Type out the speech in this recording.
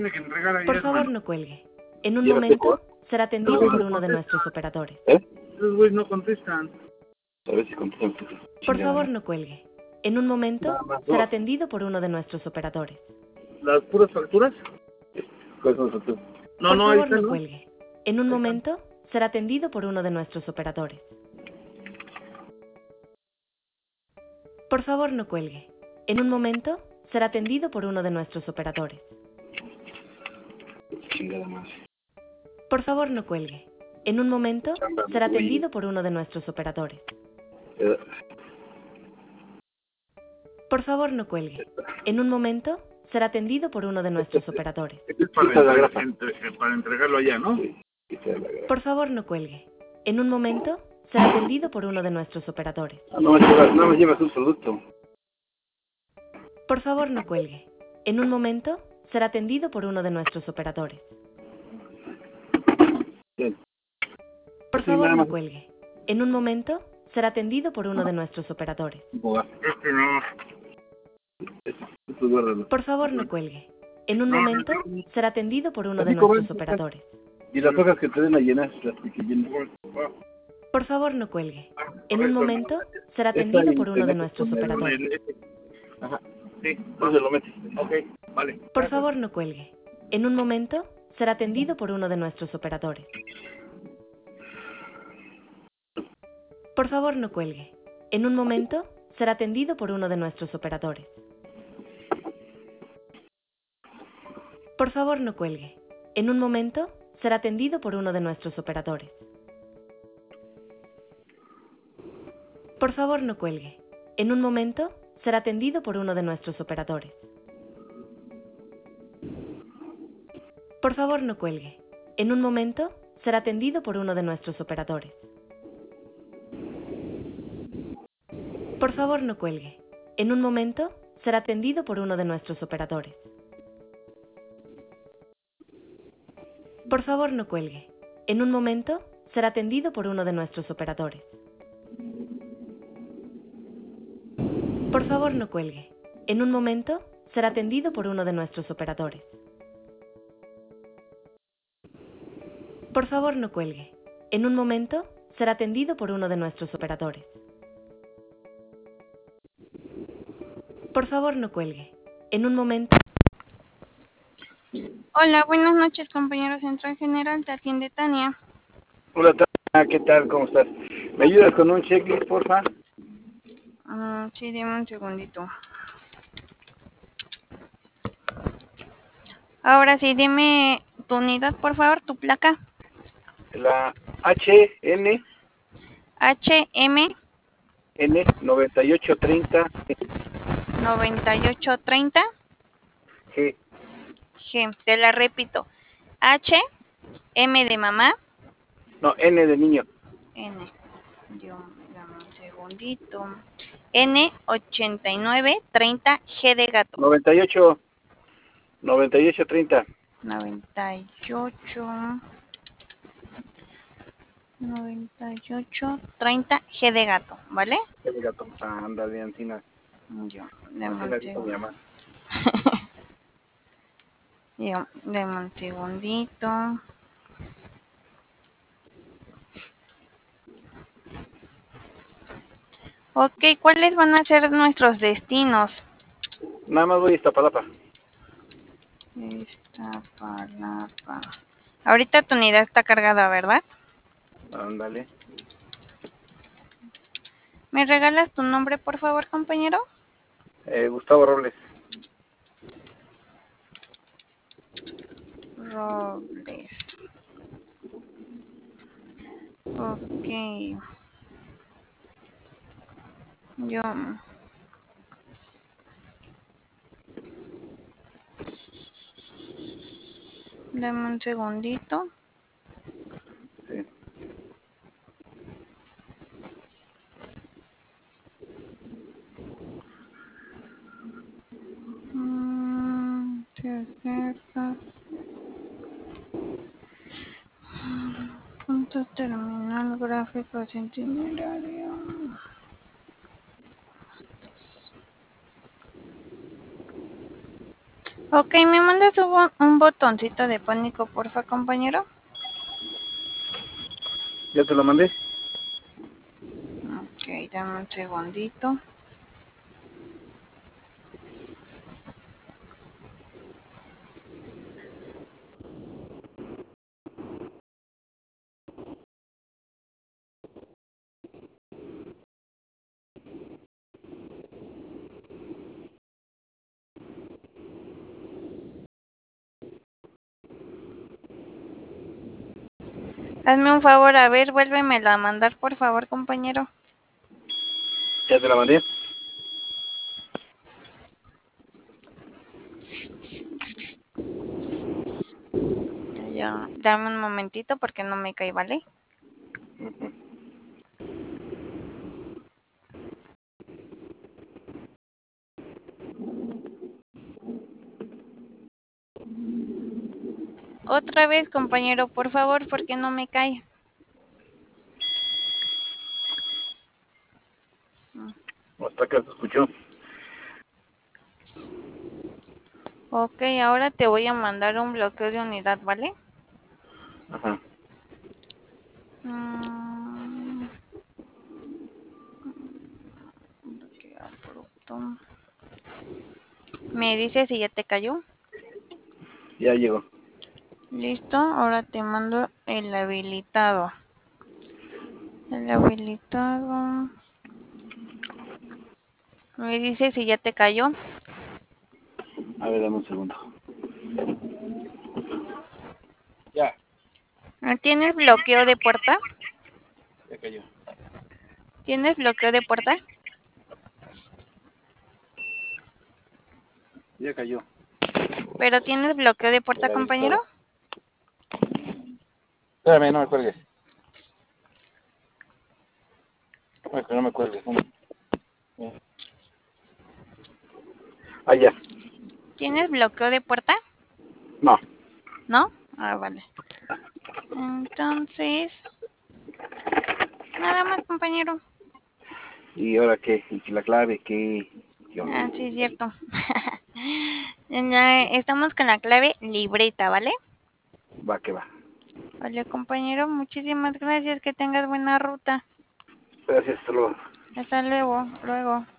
Tiene que entregar ayer, Por favor, hermano. no cuelgue. En un ¿Llévate momento por? será atendido por uno de nuestros operadores. Esos güeyes no contestan. A ver si contestan. Por favor, no cuelgue. En un momento Nada más será dos. atendido por uno de nuestros operadores. ¿Las puras facturas? ¿Cuáles son sus No, Por no, ahí favor, está, no ¿no? cuelgue. En un momento será atendido por uno de nuestros operadores. Por favor, no cuelgue. En un momento será atendido por uno de nuestros operadores. Chingada más. Por favor, no cuelgue. En un momento será atendido por uno de nuestros operadores. Por favor, no cuelgue. En un momento será atendido por uno de nuestros operadores. Este es Quita la grafa. para entregarlo allá, ¿no? Quita la grafa. Por favor, no cuelgue. En un momento será atendido por uno de nuestros operadores. No me llevas un producto. Por favor, no cuelgue. En un momento será atendido por uno de nuestros operadores. Bien. Por Sí, favor, nada no más. cuelgue. En un momento será atendido por uno de nuestros operadores. Este no. Esto guárdalo. Por favor, no cuelgue. En un momento será atendido por uno de Así nuestros como- operadores. Y las hojas que te den a llenar, las que llenen. Por favor, no cuelgue. En un momento será atendido por uno de nuestros operadores. Ajá. Sí, Entonces lo metes. ok, vale. Por favor, no cuelgue. En un momento será atendido por uno de nuestros operadores. Por favor, no cuelgue. En un momento será atendido por uno de nuestros operadores. Por favor, no cuelgue. En un momento será atendido por uno de nuestros operadores. Por favor, no cuelgue. En un momento será atendido por uno de nuestros operadores. Por favor, no cuelgue. En un momento será atendido por uno de nuestros operadores. Por favor, no cuelgue. En un momento será atendido por uno de nuestros operadores. Por favor, no cuelgue. En un momento será atendido por uno de nuestros operadores. Por favor, no cuelgue. En un momento será atendido por uno de nuestros operadores. Por favor, no cuelgue. En un momento será atendido por uno de nuestros operadores. Por favor, no cuelgue. En un momento... Hola, buenas noches, compañero Central General, te atiende Tania. Hola, Tania, ¿qué tal? ¿Cómo estás? ¿Me ayudas con un checklist, porfa? Sí, dime un segundito. Ahora sí, dime tu unidad, por favor, tu placa. La HN HM N 9830 9830 G. G. Te la repito. H, M de mamá. No, N de niño. N. Dios, dame un segundito. N 8930 G de gato. 98 30. 98 30 G de gato, ¿vale? El gato. Ándale, Antina. Yo, deme Antina un dijo mi segundo. mamá. Deme un segundito. Ok, ¿cuáles van a ser nuestros destinos? Nada más voy a Iztapalapa. Iztapalapa. Ahorita tu unidad está cargada, ¿verdad? Ándale. ¿Me regalas tu nombre, por favor, compañero? Gustavo Robles. Robles. Ok. Yo... Dame un segundito. Sí. Te acercas. Punto terminal, gráficos, itinerario. Ok, ¿me mandas un botoncito de pánico, porfa, compañero? ¿Ya te lo mandé? Ok, dame un segundito. Hazme un favor, a ver, vuélvemelo a mandar, por favor, compañero. ¿Ya te la mandé? Ya, dame un momentito porque no me cae, ¿vale? Otra vez, compañero, por favor, porque no me cae. Hasta acá se escuchó. Ok, ahora te voy a mandar un bloqueo de unidad, ¿vale? Ajá. Bloqueo abrupto. ¿Me dices si ya te cayó? Ya llegó. Listo, ahora te mando el habilitado. El habilitado. ¿Me dices si ya te cayó? A ver, dame un segundo. Ya. ¿Tienes bloqueo de puerta? Ya cayó. ¿Tienes bloqueo de puerta? Ya cayó. ¿Pero tienes bloqueo de puerta, El compañero? habilitado. Espérame, no me cuelgues. No me cuelgues. Ah, ya. ¿Tienes bloqueo de puerta? No. ¿No? Ah, vale. Entonces, nada más, compañero. ¿Y ahora qué? ¿Y la clave qué? ¿Qué onda? Ah, sí, es cierto. Estamos con la clave libreta, ¿vale? Va que va. Vale, compañero, muchísimas gracias. Que tengas buena ruta. Gracias, hasta luego. Hasta luego.